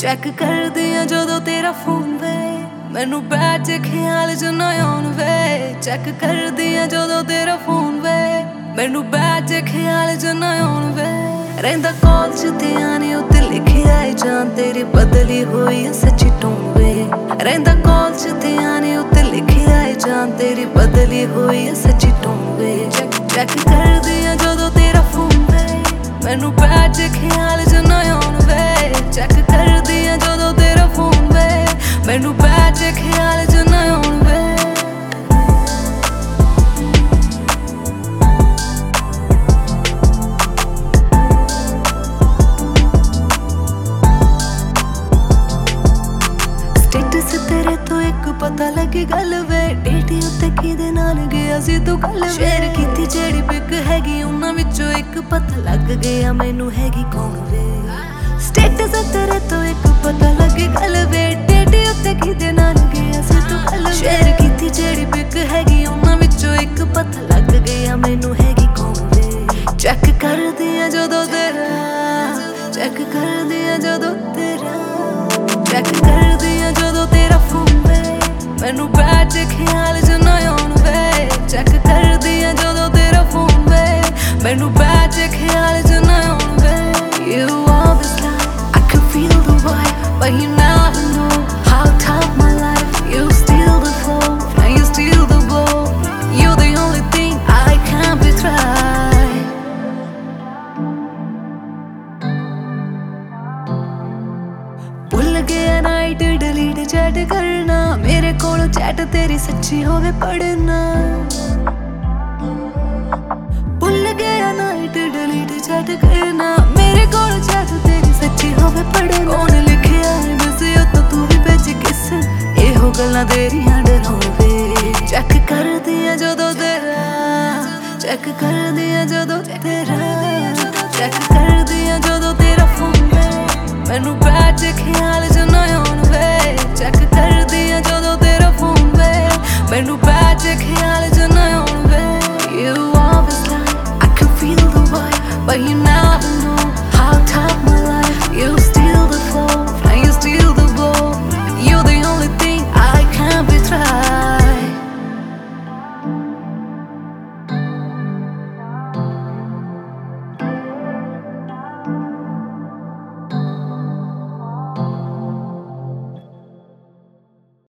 check कर दिया जदों तेरा फोन वे मैनू बैठ ख्याल च ना आउण वे चेक कर दिया जदों तेरा फोन वे मैनू बैठ ख्याल च ना आउण वे रहिंदा कॉल च ध्यान उत्ते लिखिया है जान तेरी बदली हुई है सच्ची टोन वे रहिंदा कॉल च ध्यान उत्ते लिखिया है जान तेरी बदली हुई है सच्ची टोन वे चेक कर दिया जदों तेरा फोन वे मैनू बैठ ख्याल च ना आउण वे चेक कर दिया जदों तेरा फोन वे मैनू बैठ ख्याल च ना आउण वे स्टेटस तेरे तो एक पता लगे गल वे डेटी उत्ते किदे नाल गया सी तू कल शेयर कीती जेड़ी पिक हैगी उन्हां विचों एक पता लग गया मैनू हैगी कौन वे स्टेटस तेरे तो एक पता लगे गल वे डेटी उत्ते किदे नाल गया सी तू कल शेयर कीती जेड़ी पिक हैगी उन्हां विचों एक पता लग गया मैनू हैगी कौन वे चेक कर दिया जदों तेरा चेक कर दिया जदों तेरा चेक कर दिया जदों तेरा फोन वे मैनू बैठ ख्याल च ना आउण वे चेक कर दिया जदों तेरा फोन वे मैनू बैठ ख्याल च ना आउण वे You always lie, I could feel the vibe but you never know how tough my life You steal the flow, now you steal the blow You're the only thing I can't betray भुल गया night delete chat करना मेरे कोलों chat तेरी सच्ची होवे पढ़ना भुल गया नाइट डिलीट चैट करना मेरे कोलों चैट तेरी सच्ची होवे पढ़ना कौन लिखिया है बिजी तो तू भी भेज किस एहो गल्लां तेरियां डराउण वे चेक कर दिया जदों तेरा चेक कर दिया जदों तेरा चेक कर